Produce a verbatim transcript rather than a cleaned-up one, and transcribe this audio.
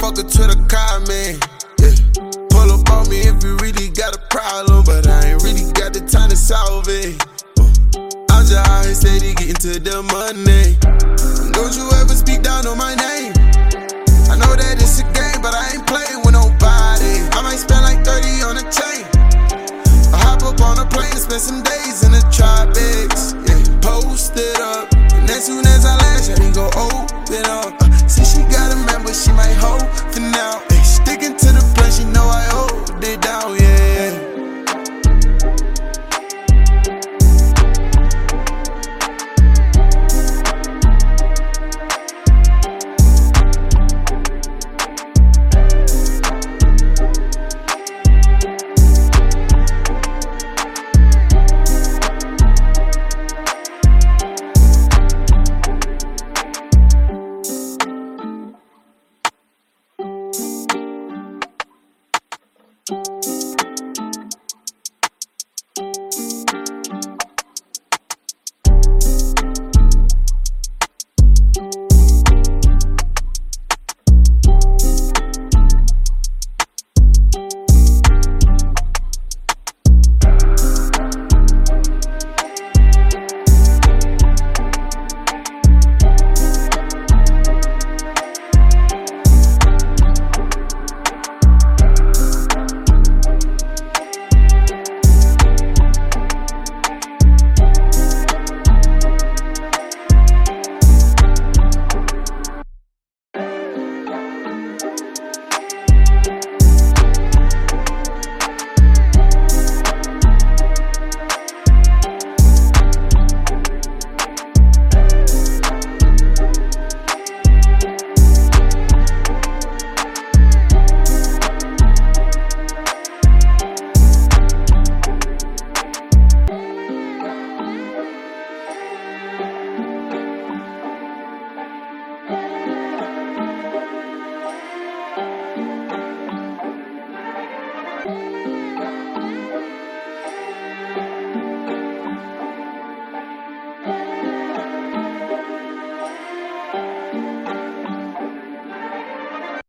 fuck her to the car, man. Yeah. Pull up on me if you really got a problem, but I ain't really got the time to solve it. Uh, I'm just out here steady getting to the money. Don't you ever speak down on my name. I know that it's a game, but I ain't playing with nobody. I might spend like thirty on a chain. I hop up on a plane and spend some days in the tropics. Yeah, post it up, and as soon as I land, she go open up. Uh, see, she got a man, but she might hold for now. Ay, sticking to the plan, she know I hold it down, yeah.